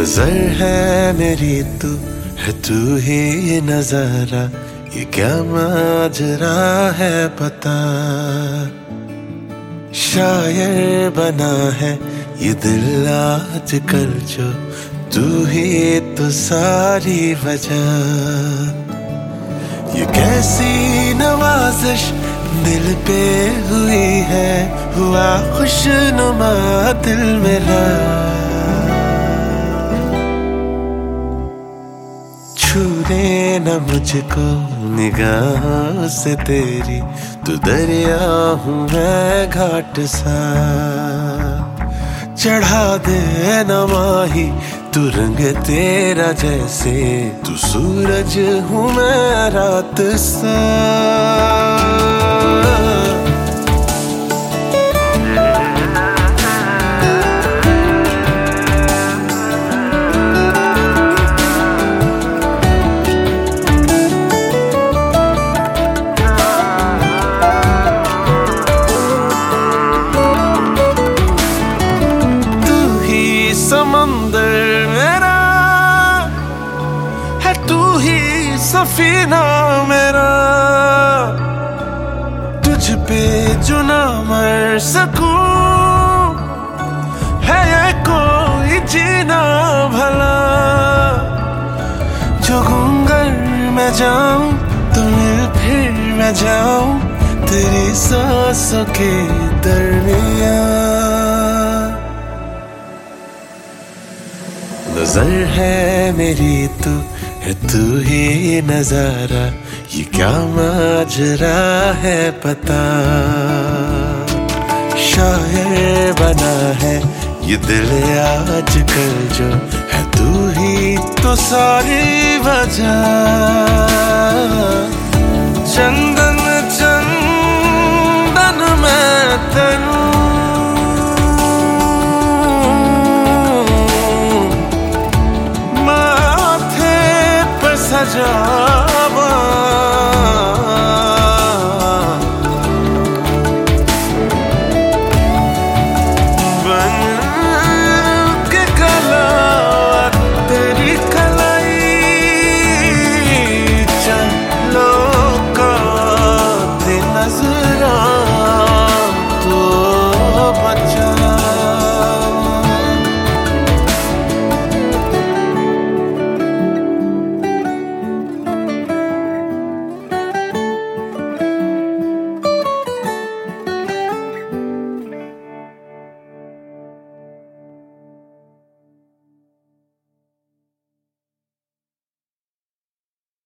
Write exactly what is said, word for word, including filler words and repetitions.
नजर है मेरी तू है तू ही नजारा, ये क्या माजरा है पता। शायर बना है ये दिल आज कल जो, तू ही तो सारी वजह। ये कैसी नवाजिश दिल पे हुई है, हुआ खुशनुमा दिल मेरा। छूने न मुझको निगाह से तेरी, तू दरिया हूँ मैं घाट सा। चढ़ा दे न माही तू रंग तेरा जैसे, तू सूरज हूँ मैं रात सा। समंदर मेरा है, तू ही सफीना मेरा। तुझ पे जो ना मर सकूं, है ये कोई जीना भला। जो गुंगर मैं जाऊं तो मिल फिर मैं जाऊं, तेरी सांसों के दरमियां। नजर है मेरी तू है तू ही नजारा, ये क्या माजरा है पता। शायर बना है ये दिल आज कल जो, है तू ही तो सारी वजह। चंदन चंदन मैं तेनू जा